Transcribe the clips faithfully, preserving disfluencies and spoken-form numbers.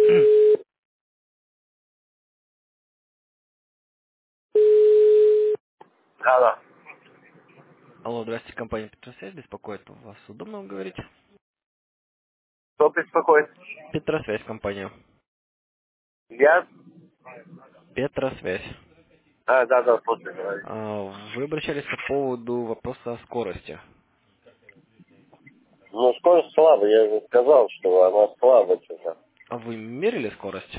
Алло. Алло, здравствуйте, компания Петросвязь беспокоит. Вас удобно говорить? Кто беспокоит? Петросвязь компания. Я? Петросвязь. А, да, да, слушай, говори. А, Вы обращались по поводу вопроса о скорости. Ну, скорость слабая, я же сказал, что она слабая что-то. А вы мерили скорость?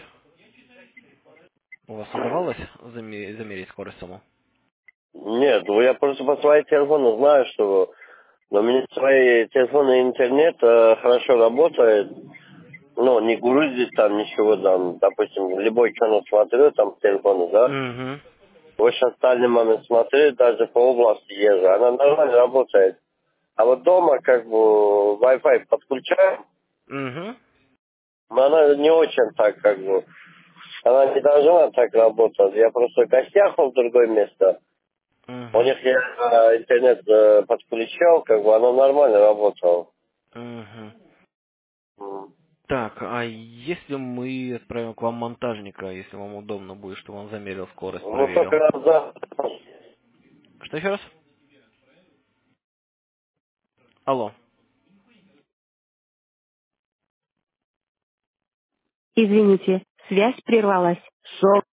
У вас удавалось заме- замерить скорость саму? Нет, ну я просто по своему телефону знаю, что но у меня свои телефоны и интернет э, хорошо работает. Ну, не грузит там ничего там, допустим, любой канал смотрю там с телефона, да. Угу. В очень остальный момент смотрю, даже по области езжу. Она нормально работает. А вот дома как бы Wi-Fi подключаю, Угу. но она не очень так как бы. Она не должна так работать. Я просто в гостях в другое место. У Угу. них я э, интернет э, подключал, как бы оно нормально работало. Угу. М. Так, а если мы отправим к вам монтажника, если вам удобно будет, чтобы он замерил скорость, Ну, только проверил? раз за... Что еще раз? Алло. Извините, связь прервалась. Шок.